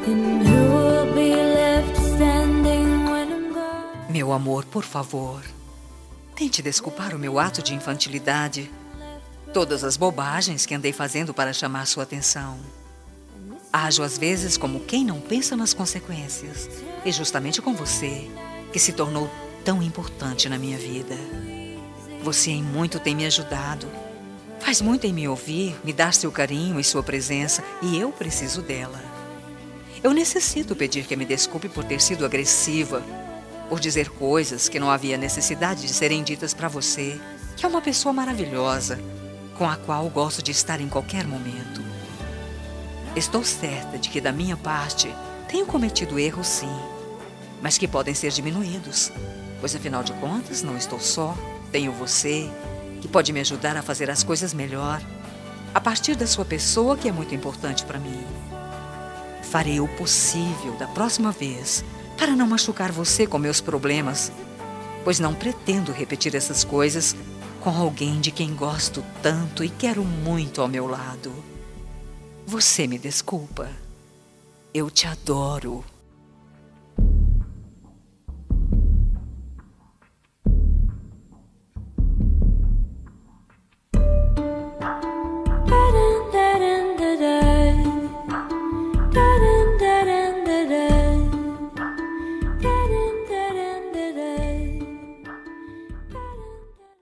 And who will be left standing when I'm gone? Meu amor, por favor, tente desculpar o meu ato de infantilidade. Todas as bobagens que andei fazendo para chamar sua atenção. Ajo às vezes como quem não pensa nas consequências. E justamente com você, que se tornou tão importante na minha vida. Você em muito tem me ajudado. Faz muito em me ouvir, me dar seu carinho e sua presença, e eu preciso dela. Eu necessito pedir que me desculpe por ter sido agressiva, por dizer coisas que não havia necessidade de serem ditas para você, que é uma pessoa maravilhosa, com a qual gosto de estar em qualquer momento. Estou certa de que, da minha parte, tenho cometido erros, sim, mas que podem ser diminuídos, pois, afinal de contas, não estou só. Tenho você, que pode me ajudar a fazer as coisas melhor, a partir da sua pessoa, que é muito importante para mim. Farei o possível da próxima vez para não machucar você com meus problemas, pois não pretendo repetir essas coisas com alguém de quem gosto tanto e quero muito ao meu lado. Você me desculpa. Eu te adoro.